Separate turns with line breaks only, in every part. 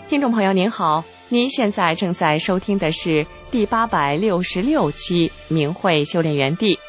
听众朋友您好，您现在正在收听的是第866期明慧修炼园地。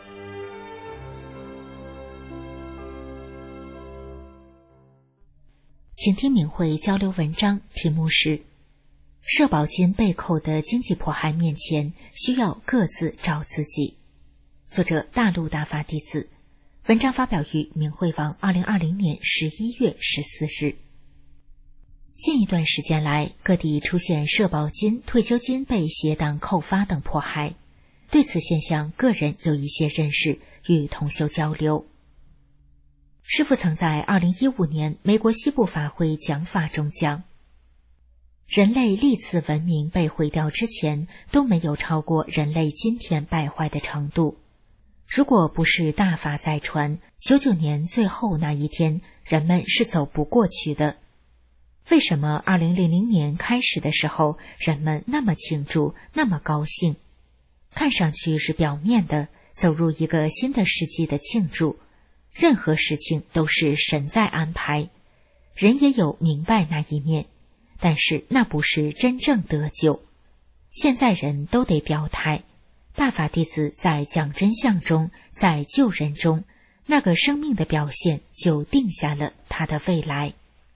请听明慧交流文章，题目是社保金被扣的经济迫害面前，需要各自找自己。作者大陆大法弟子，文章发表于明慧网2020年11月14日。近一段时间来，各地出现社保金、退休金被携党扣发等迫害，对此现象，个人有一些认识，与同修交流。师父曾在2015年美国西部法会讲法中讲，人类历次文明被毁掉之前，都没有超过人类今天败坏的程度。如果不是大法在传，99年最后那一天，人们是走不过去的。为什么2000年开始的时候，人们那么庆祝，那么高兴？看上去是表面的，走入一个新的世纪的庆祝。任何事情都是神在安排，人也有明白那一面，但是那不是真正得救。现在人都得表态，大法弟子在讲真相中，在救人中，那个生命的表现就定下了他的未来。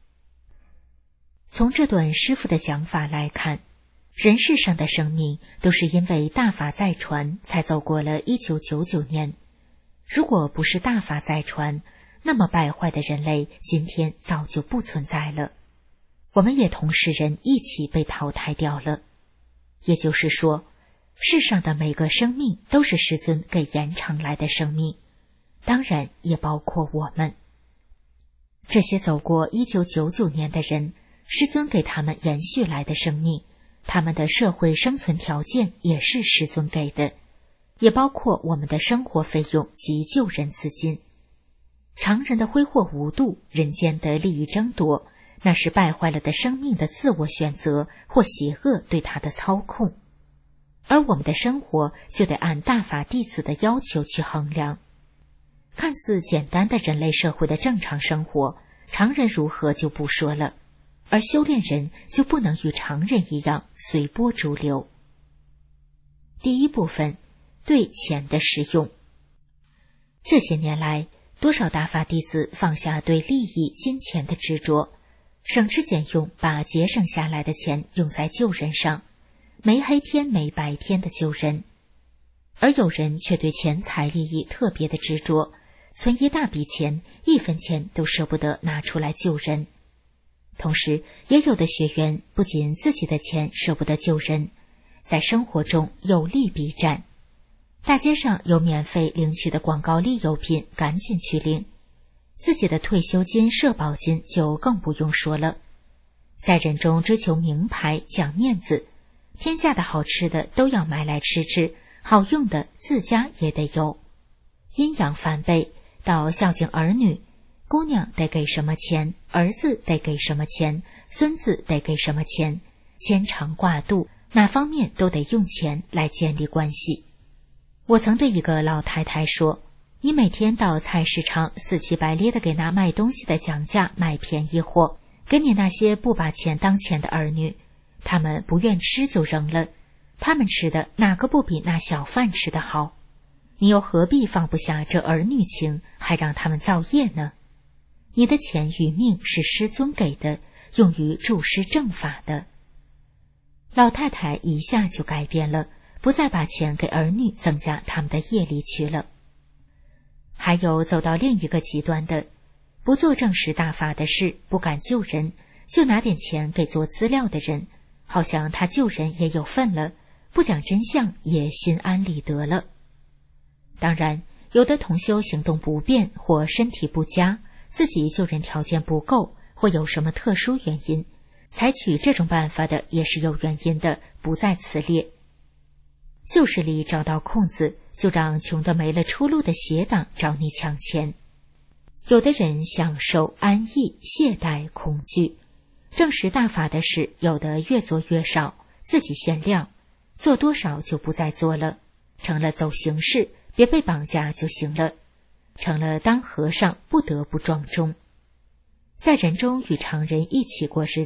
从这段师父的讲法来看，人世上的生命都是因为大法在传，才走过了1999年。如果不是大法在传，那么败坏的人类今天早就不存在了，我们也同世人一起被淘汰掉了。也就是说，世上的每个生命都是师尊给延长来的生命，当然也包括我们。这些走过1999年的人，师尊给他们延续来的生命，他们的社会生存条件也是师尊给的，也包括我们的生活费用及救人资金。常人的挥霍无度，人间的利益争夺，那是败坏了的生命的自我选择或邪恶对他的操控。而我们的生活就得按大法弟子的要求去衡量。看似简单的人类社会的正常生活，常人如何就不说了，而修炼人就不能与常人一样随波逐流。第一部分，对钱的使用。这些年来，多少大法弟子放下对利益、金钱的执着，省吃俭用，把节省下来的钱用在救人上，没黑天没白天的救人。而有人却对钱财利益特别的执着，存一大笔钱，1分钱都舍不得拿出来救人。同时，也有的学员不仅自己的钱舍不得救人，在生活中有利必占。大街上有免费领取的广告利诱品，赶紧去领。自己的退休金、社保金就更不用说了。在人中追求名牌、讲面子，天下的好吃的都要买来吃吃，好用的自家也得有。阴阳反背，到孝敬儿女，姑娘得给什么钱，儿子得给什么钱，孙子得给什么钱，牵肠挂肚，哪方面都得用钱来建立关系。我曾对一个老太太说，你每天到菜市场死乞白咧的给那卖东西的讲价买便宜货，给你那些不把钱当钱的儿女，他们不愿吃就扔了，他们吃的哪个不比那小贩吃的好？你又何必放不下这儿女情，还让他们造业呢？你的钱与命是师尊给的，用于助师正法的。老太太一下就改变了，不再把钱给儿女增加他们的业力去了。还有走到另一个极端的，不做正实大法的事，不敢救人，就拿点钱给做资料的人，好像他救人也有份了，不讲真相也心安理得了。当然，有的同修行动不便或身体不佳，自己救人条件不够，或有什么特殊原因，采取这种办法的也是有原因的，不在此列。旧势力找到空子，就让穷得没了出路的邪党找你抢钱。有的人享受安逸，懈怠恐惧，正实大法的事，有的越做越少，自己限量，做多少就不再做了，成了走形式，别被绑架就行了，成了当和尚不得不撞钟。在人中与常人一起过日子，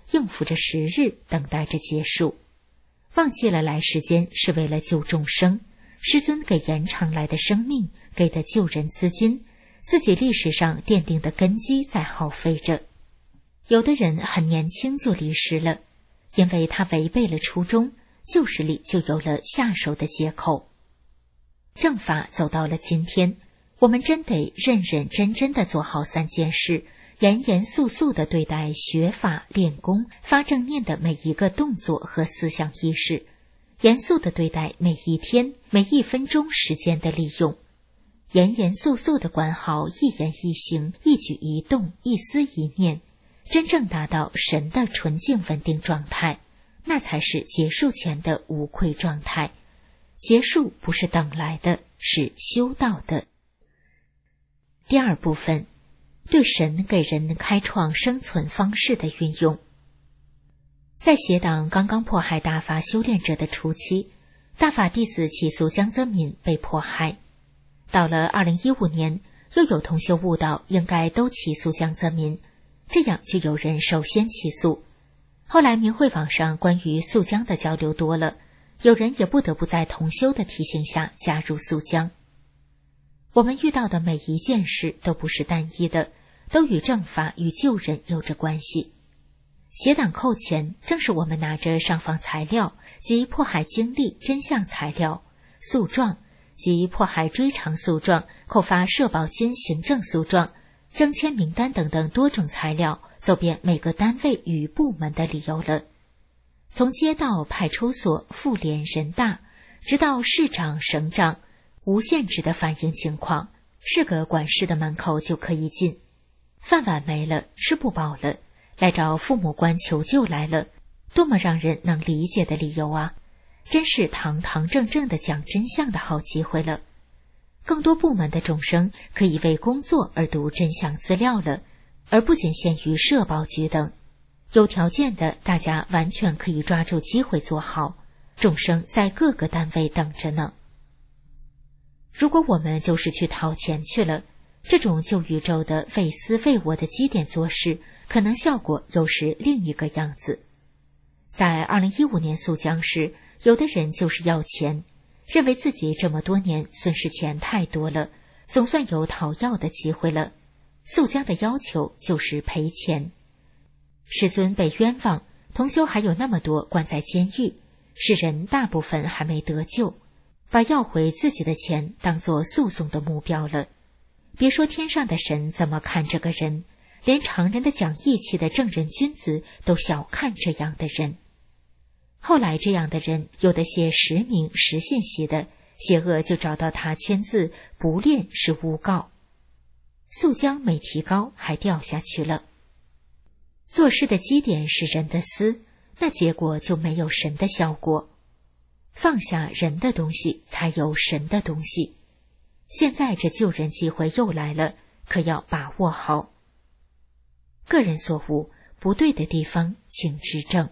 应付着时日，等待着结束。忘记了来世间是为了救众生，师尊给延长来的生命，给的救人资金，自己历史上奠定的根基在耗费着。有的人很年轻就离世了，因为他违背了初衷，旧势力就有了下手的借口。正法走到了今天，我们真得认认真真的做好3件事，严严肃肃地对待学法、练功、发正念的每一个动作和思想意识，严肃地对待每一天、每1分钟时间的利用，严严肃肃地管好一言一行、一举一动、一思一念，真正达到神的纯净稳定状态，那才是结束前的无愧状态。结束不是等来的，是修到的。第2部分，对神给人开创生存方式的运用。在邪党刚刚迫害大法修炼者的初期，大法弟子起诉江泽民被迫害。到了2015年，又有同修悟道应该都起诉江泽民，这样就有人首先起诉。后来明慧网上关于诉江的交流多了，有人也不得不在同修的提醒下加入诉江。我们遇到的每一件事都不是单一的，都与正法与救人有着关系。邪党扣钱，正是我们拿着上访材料及迫害经历真相材料、诉状及迫害追偿诉状、扣发社保金行政诉状、征签名单等等多种材料，走遍每个单位与部门的理由了。从街道、派出所、妇联、人大，直到市长、省长，无限制的反映情况，是个管事的门口就可以进。饭碗没了，吃不饱了，来找父母官求救来了，多么让人能理解的理由啊！真是堂堂正正的讲真相的好机会了。更多部门的众生可以为工作而读真相资料了，而不仅限于社保局等。有条件的，大家完全可以抓住机会做好，众生在各个单位等着呢。如果我们就是去讨钱去了，这种旧宇宙的为私为我的基点做事，可能效果又是另一个样子。在2015年诉江时，有的人就是要钱，认为自己这么多年损失钱太多了，总算有讨要的机会了。诉江的要求就是赔钱。师尊被冤枉，同修还有那么多关在监狱，世人大部分还没得救，把要回自己的钱当作诉讼的目标了。别说天上的神怎么看这个人，连常人的讲义气的正人君子都小看这样的人。后来这样的人有的写实名实信息的，邪恶就找到他签字，不练是诬告。诉江没提高，还掉下去了。做事的基点是人的私，那结果就没有神的效果。放下人的东西，才有神的东西。现在这救人机会又来了，可要把握好。个人所悟，不对的地方请指正。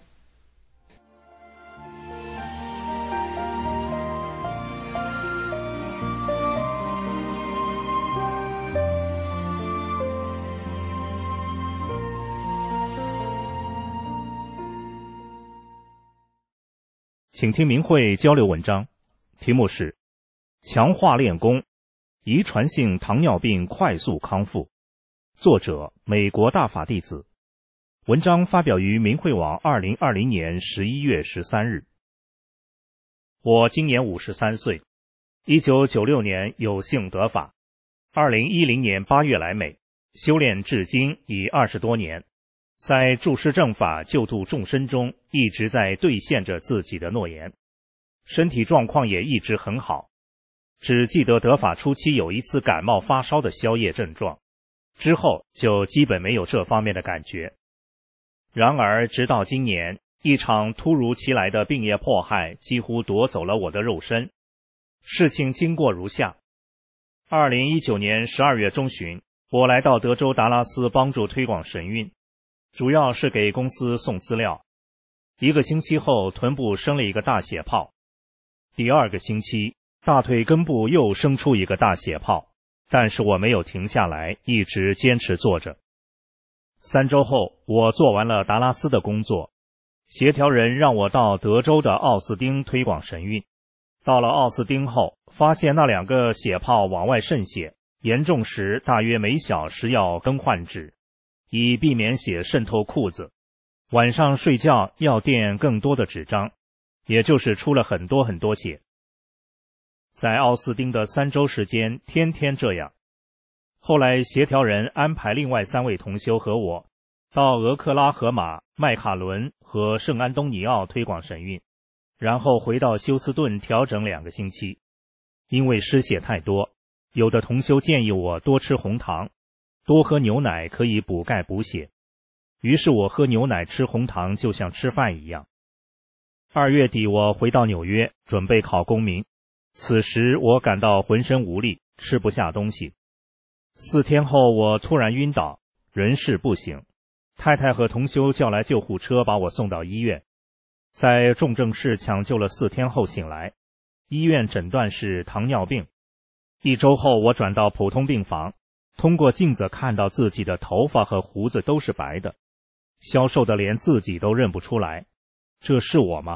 请听明慧交流文章，题目是强化练功，遗传性糖尿病快速康复，作者美国大法弟子。文章发表于明慧网2020年11月13日。我今年53岁，1996年有幸得法，2010年8月来美，修炼至今已20多年，在注释正法救度众生中一直在兑现着自己的诺言，身体状况也一直很好，只记得得法初期有一次感冒发烧的宵夜症状，之后就基本没有这方面的感觉。然而直到今年，一场突如其来的病业迫害几乎夺走了我的肉身。事情经过如下：2019年12月中旬，我来到德州达拉斯帮助推广神韵，主要是给公司送资料。1个星期后，臀部生了一个大血泡。第2个星期，大腿根部又生出一个大血泡，但是我没有停下来，一直坚持做着。 3周后，我做完了达拉斯的工作，协调人让我到德州的奥斯汀推广神韵。到了奥斯汀后，发现那2个血泡往外渗血，严重时大约每小时要更换纸，以避免血渗透裤子。晚上睡觉要垫更多的纸张，也就是出了很多血。在奥斯汀的3周时间，天天这样。后来协调人安排另外3位同修和我到俄克拉荷马、麦卡伦和圣安东尼奥推广神韵，然后回到休斯顿调整2个星期。因为失血太多，有的同修建议我多吃红糖，多喝牛奶可以补钙补血。于是我喝牛奶吃红糖就像吃饭一样。2月底我回到纽约，准备考公民。此时我感到浑身无力，吃不下东西。4天后我突然晕倒，人事不省。太太和同修叫来救护车把我送到医院，在重症室抢救了4天后醒来，医院诊断是糖尿病。1周后我转到普通病房，通过镜子看到自己的头发和胡子都是白的，消瘦的连自己都认不出来，这是我吗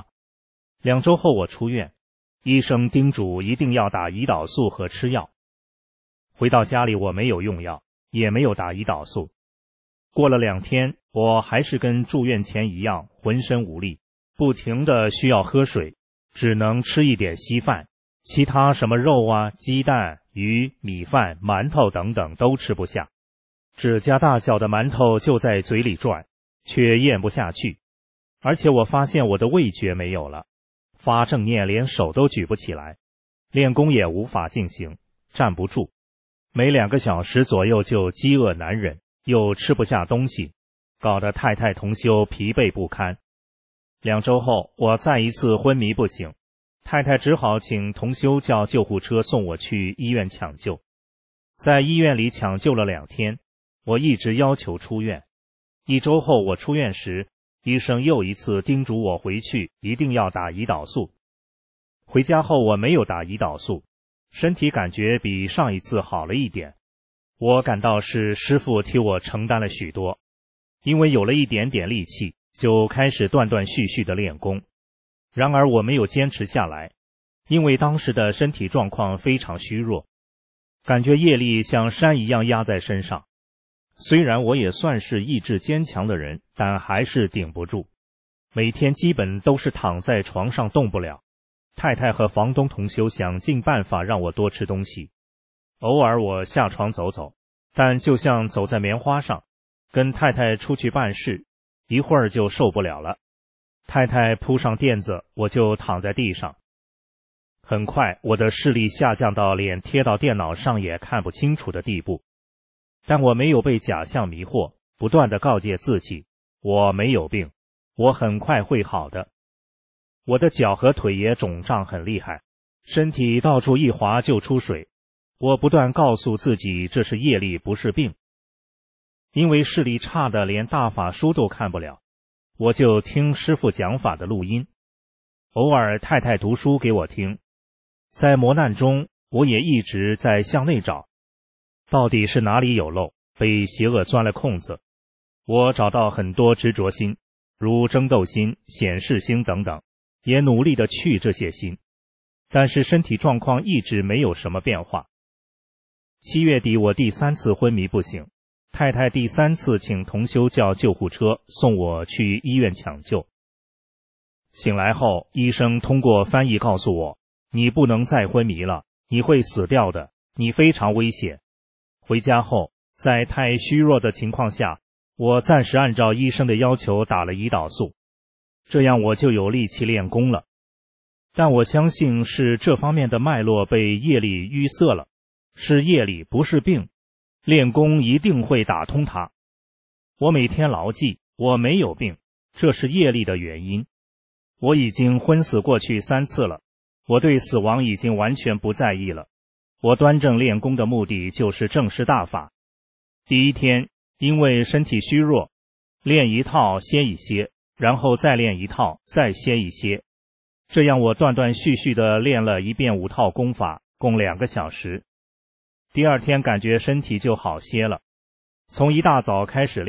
？2周后我出院，医生叮嘱一定要打胰岛素和吃药。回到家里我没有用药，也没有打胰岛素。过了2天，我还是跟住院前一样，浑身无力，不停地需要喝水，只能吃一点稀饭，其他什么肉啊、鸡蛋、鱼、米饭、馒头等等都吃不下。指甲大小的馒头就在嘴里转，却咽不下去。而且我发现我的味觉没有了，发正念连手都举不起来，练功也无法进行，站不住，每2个小时左右就饥饿难忍，又吃不下东西，搞得太太同修疲惫不堪。2周后我再一次昏迷不醒，太太只好请同修叫救护车送我去医院抢救。在医院里抢救了2天，我一直要求出院。1周后我出院时，医生又一次叮嘱我回去一定要打胰岛素。回家后我没有打胰岛素，身体感觉比上一次好了一点。我感到是师父替我承担了许多，因为有了一点点力气，就开始断断续续的练功。然而我没有坚持下来，因为当时的身体状况非常虚弱，感觉业力像山一样压在身上。虽然我也算是意志坚强的人，但还是顶不住，每天基本都是躺在床上动不了。太太和房东同修想尽办法让我多吃东西，偶尔我下床走走，但就像走在棉花上，跟太太出去办事，一会儿就受不了了。太太铺上垫子，我就躺在地上。很快我的视力下降到脸贴到电脑上也看不清楚的地步，但我没有被假象迷惑，不断地告诫自己，我没有病，我很快会好的。我的脚和腿也肿胀很厉害，身体到处一滑就出水。我不断告诉自己这是业力，不是病。因为视力差的连大法书都看不了，我就听师父讲法的录音，偶尔太太读书给我听。在磨难中，我也一直在向内找，到底是哪里有漏，被邪恶钻了空子。我找到很多执着心，如争斗心、显示心等等，也努力地去这些心，但是身体状况一直没有什么变化。7月底我第3次昏迷不醒，太太第3次请同修叫救护车送我去医院抢救。醒来后，医生通过翻译告诉我，你不能再昏迷了，你会死掉的，你非常危险。回家后，在太虚弱的情况下，我暂时按照医生的要求打了胰岛素，这样我就有力气练功了。但我相信是这方面的脉络被业力淤塞了，是业力不是病，练功一定会打通它。我每天牢记，我没有病，这是业力的原因。我已经昏死过去3次了，我对死亡已经完全不在意了。我端正练功的目的就是正视大法。第1天，因为身体虚弱，练一套歇一歇，然后再练一套，再歇一歇。这样我断断续续地练了一遍5套功法，共2个小时。第2天感觉身体就好些了，从一大早开始练，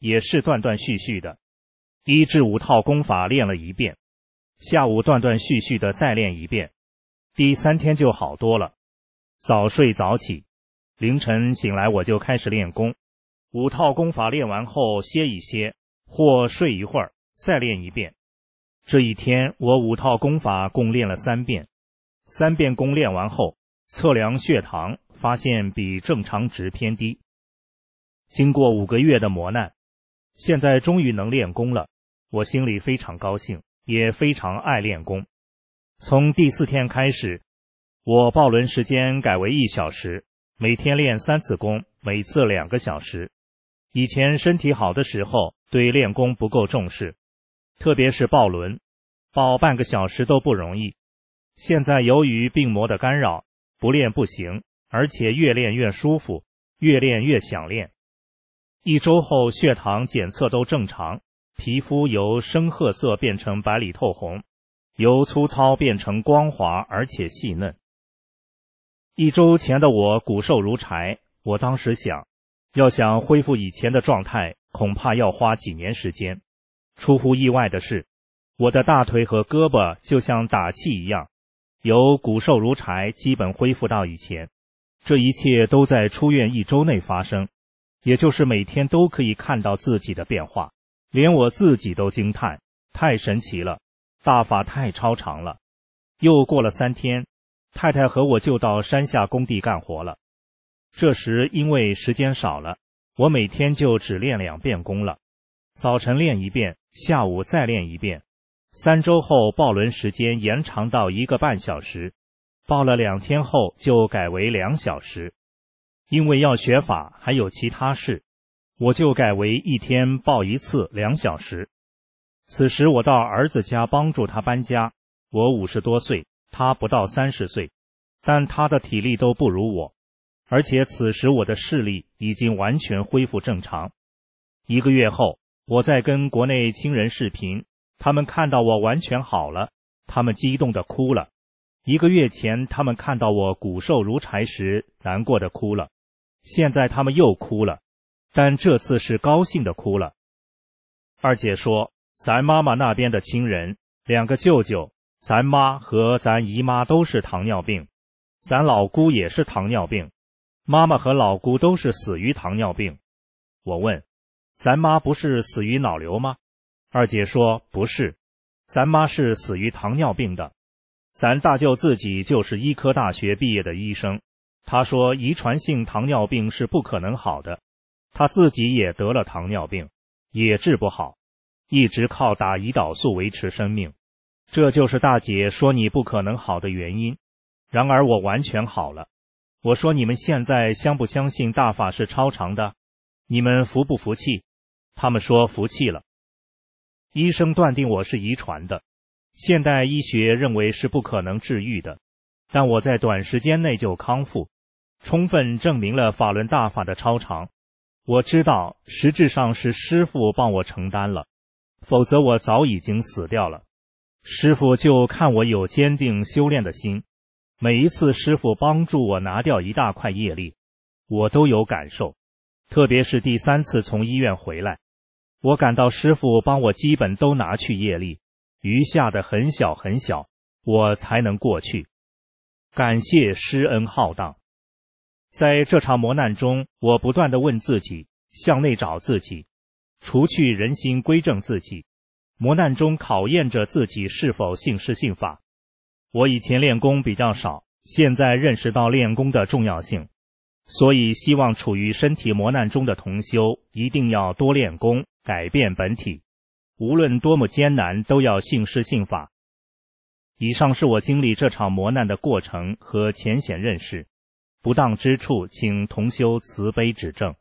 也是断断续续的，1至5套功法练了一遍，下午断断续续的再练一遍，第3天就好多了。早睡早起，凌晨醒来我就开始练功，5套功法练完后歇一歇，或睡一会儿，再练一遍。这一天我5套功法共练了3遍，3遍功练完后，测量血糖，发现比正常值偏低。经过5个月的磨难，现在终于能练功了，我心里非常高兴，也非常爱练功。从第4天开始，我抱轮时间改为1小时，每天练3次功，每次2个小时。以前身体好的时候，对练功不够重视，特别是抱轮，抱半个小时都不容易。现在由于病魔的干扰，不练不行，而且越练越舒服，越练越想练。1周后血糖检测都正常，皮肤由深褐色变成白里透红，由粗糙变成光滑而且细嫩。1周前的我骨瘦如柴，我当时想，要想恢复以前的状态，恐怕要花几年时间。出乎意外的是，我的大腿和胳膊就像打气一样，由骨瘦如柴基本恢复到以前。这一切都在出院1周内发生，也就是每天都可以看到自己的变化，连我自己都惊叹，太神奇了，大法太超常了。又过了3天，太太和我就到山下工地干活了。这时因为时间少了，我每天就只练2遍功了，早晨练1遍，下午再练1遍。3周后抱轮时间延长到1个半小时，抱了2天后就改为2小时。因为要学法还有其他事，我就改为1天抱1次2小时。此时我到儿子家帮助他搬家，我50多岁，他不到30岁，但他的体力都不如我，而且此时我的视力已经完全恢复正常。1个月后，我在跟国内亲人视频，他们看到我完全好了，他们激动地哭了。1个月前他们看到我骨瘦如柴时难过地哭了，现在他们又哭了，但这次是高兴地哭了。二姐说，咱妈妈那边的亲人，2个舅舅，咱妈和咱姨妈都是糖尿病，咱老姑也是糖尿病，妈妈和老姑都是死于糖尿病。我问，咱妈不是死于脑瘤吗？二姐说，不是，咱妈是死于糖尿病的。咱大舅自己就是医科大学毕业的医生，他说遗传性糖尿病是不可能好的，他自己也得了糖尿病，也治不好，一直靠打胰岛素维持生命。这就是大姐说你不可能好的原因。然而我完全好了。我说你们现在相不相信大法是超常的？你们服不服气？他们说服气了。医生断定我是遗传的，现代医学认为是不可能治愈的，但我在短时间内就康复，充分证明了法轮大法的超常。我知道实质上是师父帮我承担了，否则我早已经死掉了。师父就看我有坚定修炼的心，每一次师父帮助我拿掉一大块业力，我都有感受，特别是第3次从医院回来，我感到师父帮我基本都拿去业力，余下的很小很小，我才能过去。感谢师恩浩荡。在这场磨难中，我不断地问自己，向内找自己，除去人心，归正自己。磨难中考验着自己是否信师信法。我以前练功比较少，现在认识到练功的重要性，所以希望处于身体磨难中的同修一定要多练功，改变本体，无论多么艰难都要信师信法。以上是我经历这场磨难的过程和浅显认识，不当之处请同修慈悲指正。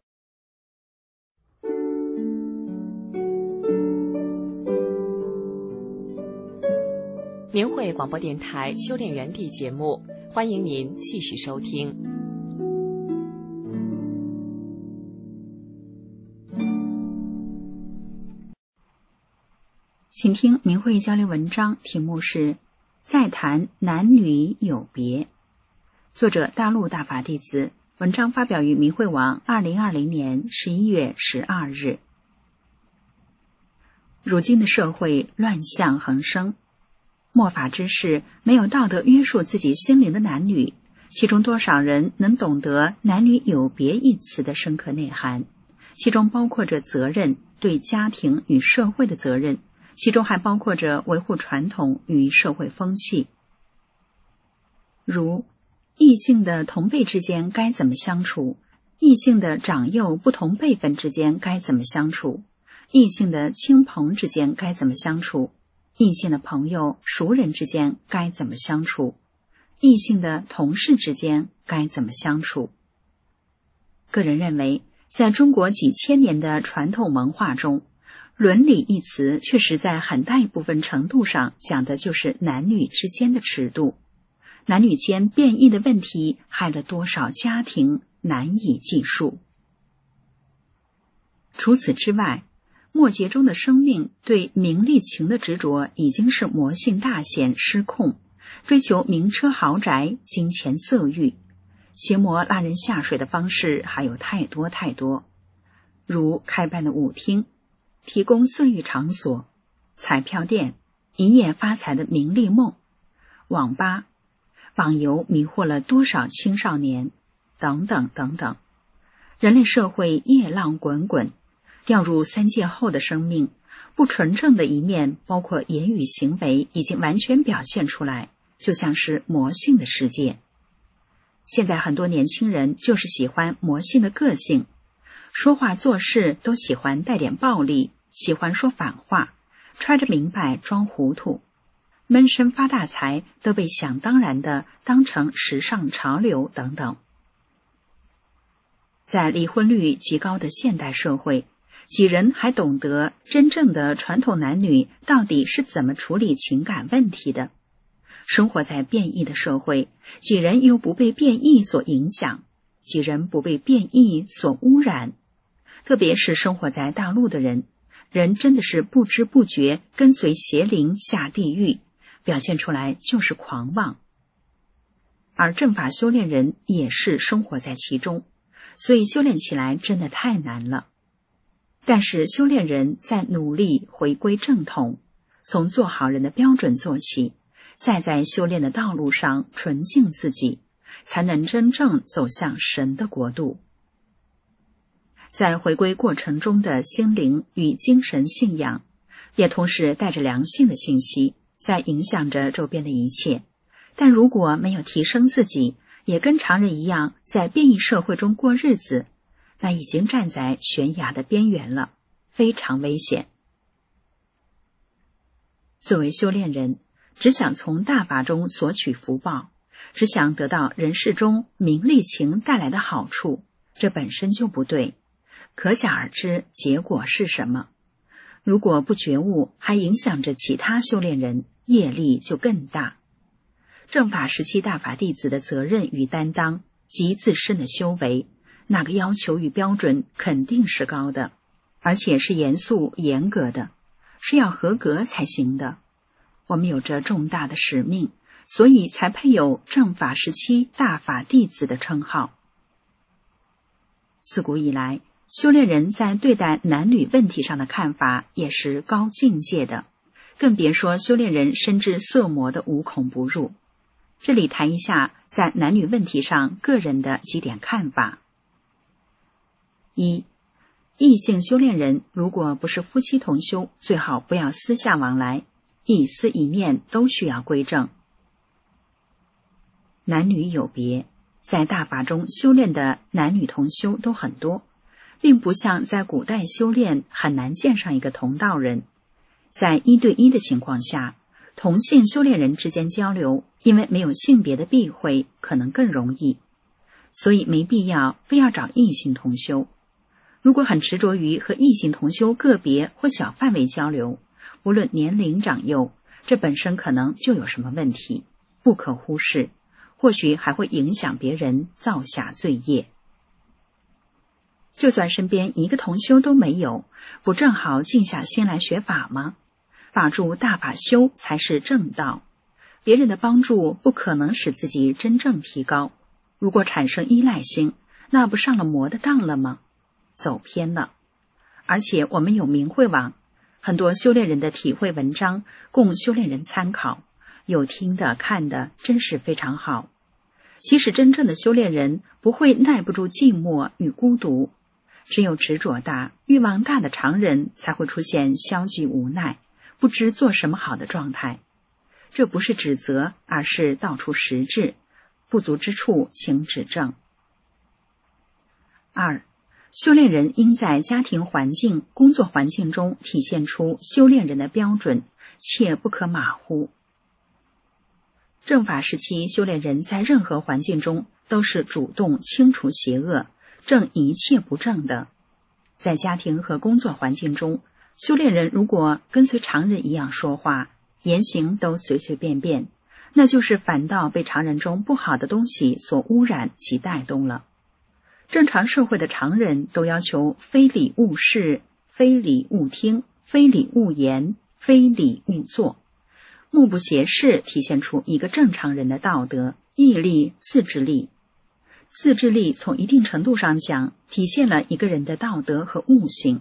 明慧广播电台修炼园地节目，欢迎您继续收听。
请听明慧交流文章，题目是再谈男女有别，作者大陆大法弟子，文章发表于明慧网2020年11月12日。 如今的社会乱象横生，末法之事，没有道德约束自己心灵的男女，其中多少人能懂得男女有别一词的深刻内涵？其中包括着责任，对家庭与社会的责任，其中还包括着维护传统与社会风气。如异性的同辈之间该怎么相处，异性的长幼不同辈分之间该怎么相处，异性的亲朋之间该怎么相处，异性的朋友熟人之间该怎么相处，异性的同事之间该怎么相处。个人认为，在中国几千年的传统文化中，伦理一词确实在很大一部分程度上讲的就是男女之间的尺度。男女间变异的问题害了多少家庭难以计数。除此之外，末节中的生命对名利情的执着已经是魔性大显失控，追求名车豪宅、金钱色欲，邪魔拉人下水的方式还有太多太多，如开办的舞厅，提供色欲场所，彩票店，一夜发财的名利梦，网吧，网游迷惑了多少青少年，等等等等。人类社会夜浪滚滚，掉入三界后的生命，不纯正的一面，包括言语行为，已经完全表现出来，就像是魔性的世界。现在很多年轻人就是喜欢魔性的个性，说话做事都喜欢带点暴力，喜欢说反话，揣着明白装糊涂，闷声发大财都被想当然的当成时尚潮流等等。在离婚率极高的现代社会，几人还懂得真正的传统男女到底是怎么处理情感问题的？生活在变异的社会，几人又不被变异所影响，几人不被变异所污染。特别是生活在大陆的人，人真的是不知不觉跟随邪灵下地狱，表现出来就是狂妄。而正法修炼人也是生活在其中，所以修炼起来真的太难了。但是修炼人在努力回归正统，从做好人的标准做起，再在修炼的道路上纯净自己，才能真正走向神的国度。在回归过程中的心灵与精神信仰，也同时带着良性的信息，在影响着周边的一切。但如果没有提升自己，也跟常人一样在变异社会中过日子，那已经站在悬崖的边缘了，非常危险。作为修炼人，只想从大法中索取福报，只想得到人世中名利情带来的好处，这本身就不对，可想而知结果是什么。如果不觉悟，还影响着其他修炼人，业力就更大。正法时期大法弟子的责任与担当及自身的修为，那个要求与标准肯定是高的，而且是严肃严格的，是要合格才行的。我们有着重大的使命，所以才配有正法时期大法弟子的称号。自古以来，修炼人在对待男女问题上的看法也是高境界的，更别说修炼人深知色魔的无孔不入。这里谈一下在男女问题上个人的几点看法。一、异性修炼人如果不是夫妻同修，最好不要私下往来，一丝一念都需要归正。男女有别，在大法中修炼的男女同修都很多，并不像在古代修炼很难见上一个同道人。在1对1的情况下，同性修炼人之间交流，因为没有性别的避讳，可能更容易，所以没必要非要找异性同修。如果很执着于和异性同修个别或小范围交流，无论年龄长幼，这本身可能就有什么问题，不可忽视，或许还会影响别人，造下罪业。就算身边一个同修都没有，不正好静下心来学法吗？法住大法修才是正道，别人的帮助不可能使自己真正提高。如果产生依赖心，那不上了魔的当了吗？走偏了。而且我们有明慧网， 很多修炼人的体会文章供修炼人参考，有听的看的真是非常好。即使真正的修炼人不会耐不住寂寞与孤独，只有执着大、欲望大的常人才会出现消极无奈、不知做什么好的状态。这不是指责，而是道出实质，不足之处请指正。2. 修炼人应在家庭环境、工作环境中体现出修炼人的标准，切不可马虎。正法时期，修炼人在任何环境中都是主动清除邪恶，正一切不正的。在家庭和工作环境中，修炼人如果跟随常人一样说话，言行都随随便便，那就是反倒被常人中不好的东西所污染及带动了。正常社会的常人都要求非礼勿视、非礼勿听、非礼勿言、非礼勿作，目不斜视体现出一个正常人的道德、毅力、自制力。自制力从一定程度上讲，体现了一个人的道德和悟性。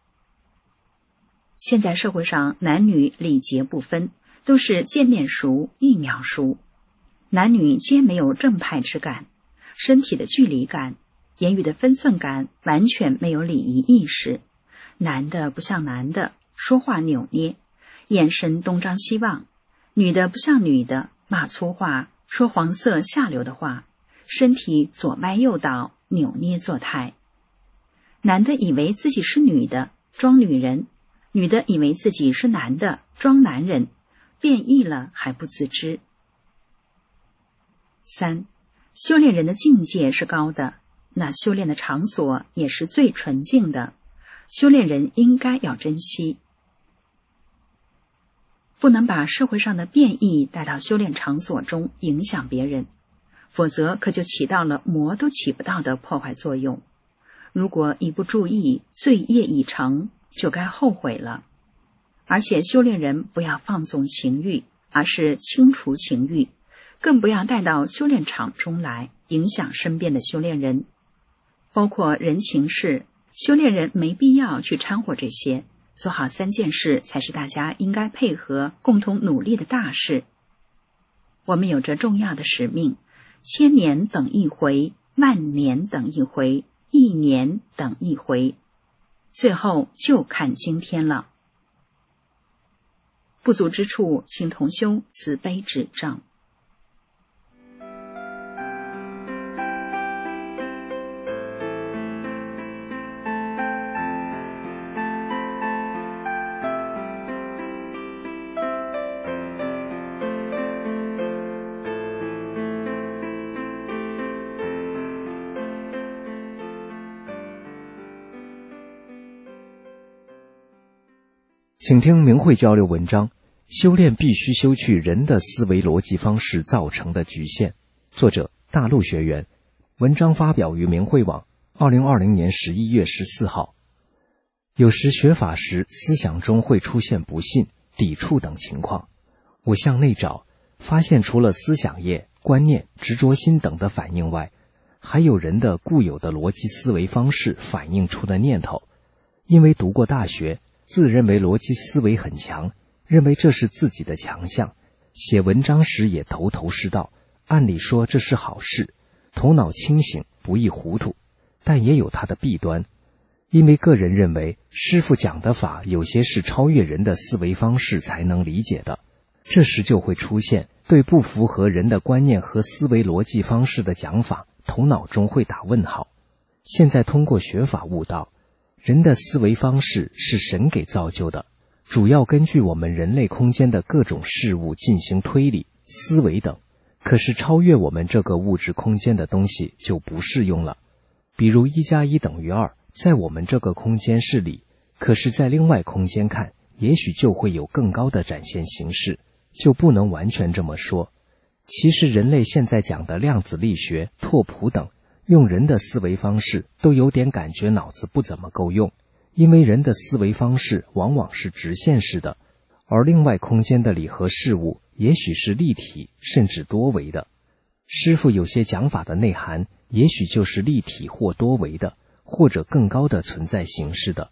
现在社会上男女礼节不分，都是见面熟、一秒熟，男女皆没有正派之感，身体的距离感、言语的分寸感，完全没有礼仪意识。男的不像男的，说话扭捏，眼神东张西望；女的不像女的，骂粗话，说黄色下流的话，身体左歪右倒，扭捏作态。男的以为自己是女的，装女人；女的以为自己是男的，装男人，变异了还不自知。3. 修炼人的境界是高的，那修炼的场所也是最纯净的，修炼人应该要珍惜。不能把社会上的变异带到修炼场所中影响别人，否则可就起到了魔都起不到的破坏作用。如果一不注意，罪业已成，就该后悔了。而且修炼人不要放纵情欲，而是清除情欲，更不要带到修炼场中来，影响身边的修炼人。包括人情事，修炼人没必要去掺和这些，做好3件事才是大家应该配合共同努力的大事。我们有着重要的使命，1000年等一回，万年等一回，1年等一回，最后就看今天了。不足之处，请同修慈悲指正。
请听明慧交流文章：修炼必须修去人的思维逻辑方式造成的局限。作者：大陆学员。文章发表于明慧网，2020年11月14号。有时学法时，思想中会出现不信、抵触等情况。我向内找，发现除了思想业、观念、执着心等的反应外，还有人的固有的逻辑思维方式反映出的念头。因为读过大学，自认为逻辑思维很强，认为这是自己的强项，写文章时也头头是道，按理说这是好事，头脑清醒，不易糊涂，但也有它的弊端。因为个人认为师父讲的法有些是超越人的思维方式才能理解的，这时就会出现对不符合人的观念和思维逻辑方式的讲法，头脑中会打问号。现在通过学法悟道，人的思维方式是神给造就的，主要根据我们人类空间的各种事物进行推理、思维等。可是超越我们这个物质空间的东西就不适用了。比如1+1等于2，在我们这个空间是理，可是在另外空间看，也许就会有更高的展现形式，就不能完全这么说。其实人类现在讲的量子力学、拓扑等，用人的思维方式都有点感觉脑子不怎么够用，因为人的思维方式往往是直线式的，而另外空间的理和事物也许是立体甚至多维的。师父有些讲法的内涵也许就是立体或多维的，或者更高的存在形式的，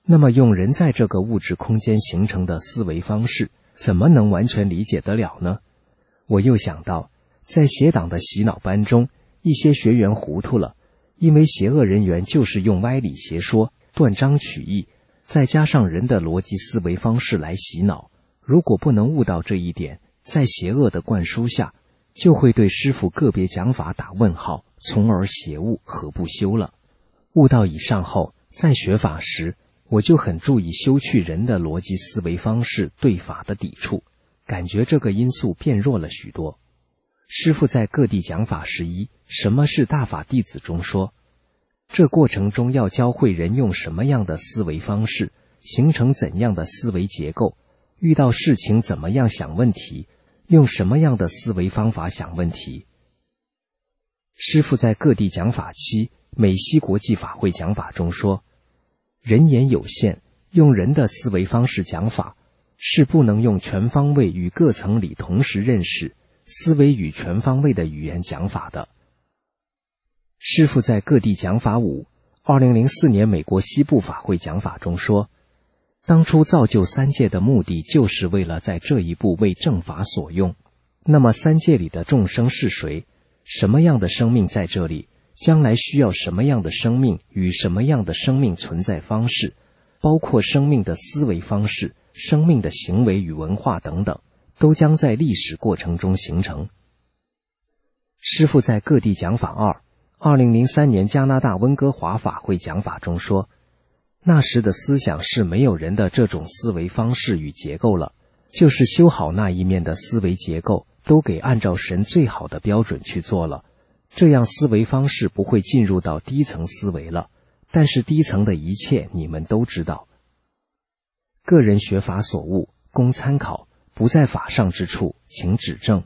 那么用人在这个物质空间形成的思维方式，怎么能完全理解得了呢？我又想到，在邪党的洗脑班中，一些学员糊涂了，因为邪恶人员就是用歪理邪说、断章取义，再加上人的逻辑思维方式来洗脑。如果不能悟到这一点，在邪恶的灌输下，就会对师父个别讲法打问号，从而邪悟和不修了。悟到以上后，在学法时，我就很注意修去人的逻辑思维方式对法的抵触，感觉这个因素变弱了许多。师父在各地讲法时什么是大法弟子中说，这过程中要教会人用什么样的思维方式，形成怎样的思维结构，遇到事情怎么样想问题，用什么样的思维方法想问题。师父在各地讲法期美西国际法会讲法中说，人言有限，用人的思维方式讲法，是不能用全方位与各层理同时认识、思维与全方位的语言讲法的。师父在各地讲法2004年美国西部法会讲法中说，当初造就三界的目的就是为了在这一步为正法所用。那么三界里的众生是谁？什么样的生命在这里？将来需要什么样的生命与什么样的生命存在方式，包括生命的思维方式、生命的行为与文化等等，都将在历史过程中形成。师父在各地讲法2003年加拿大温哥华法会讲法中说，那时的思想是没有人的这种思维方式与结构了，就是修好那一面的思维结构都给按照神最好的标准去做了，这样思维方式不会进入到低层思维了，但是低层的一切你们都知道。个人学法所悟，供参考，不在法上之处，请指正。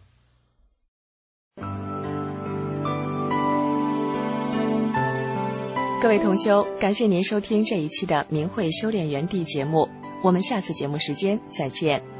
各位同修，感谢您收听这一期的明慧修炼园地节目，我们下次节目时间再见。